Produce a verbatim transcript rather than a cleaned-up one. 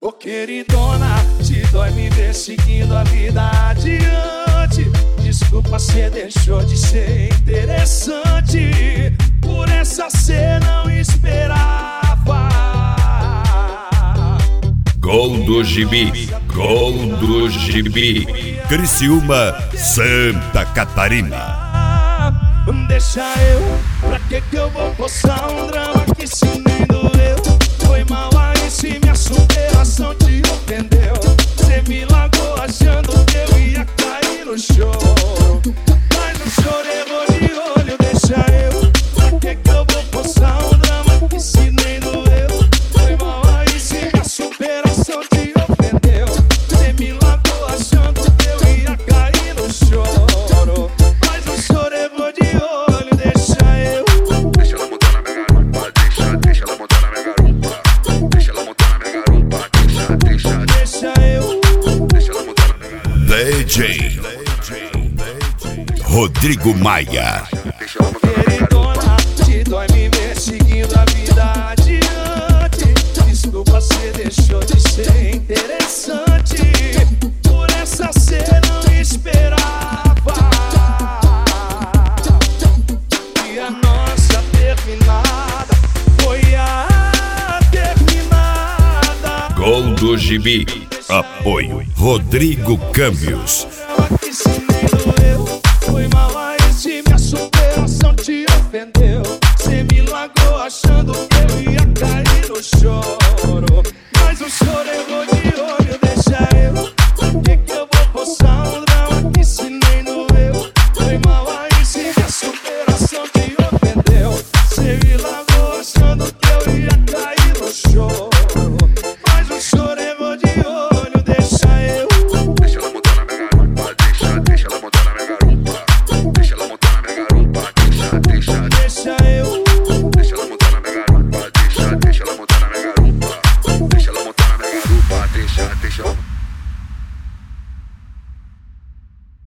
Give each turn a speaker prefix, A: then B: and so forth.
A: Ô queridona, te dói me ver seguindo a vida adiante. Desculpa, cê deixou de ser interessante. Por essa cê não esperava.
B: Gol do Gibi, gol do Gibi. Criciúma, Santa Catarina.
A: Deixa eu, pra que que eu vou postar um drama que se nem doeu? Foi mal aí se minha superação te ofendeu. Cê me largou achando que eu ia cair no choro, mas o choro errou de olho. Deixa eu, pra que que eu vou postar um drama que se nem doeu? Foi mal aí se minha superação te ofendeu. Cê me largou achando que eu ia cair no choro, mas o choro errou de olho. Deixa eu.
C: Deixa ela montar na minha garupa, deixa, deixa ela montar na minha garupa. Deixa ela montar na minha garupa, deixa, deixa,
A: deixa eu.
C: Deixa ela montar na minha garupa.
B: D J Rodrigo Maia.
C: Deixa ela montar na minha garupa.
A: Queridona, te dói me ver seguindo a vida adiante. Desculpa, cê deixou de ser interessante. Por essa cê não esperava. E a nossa terminada foi a terminada.
B: Gol do Gibi. Apoio Rodrigo Câmbios.
A: Que se nem doeu, foi mal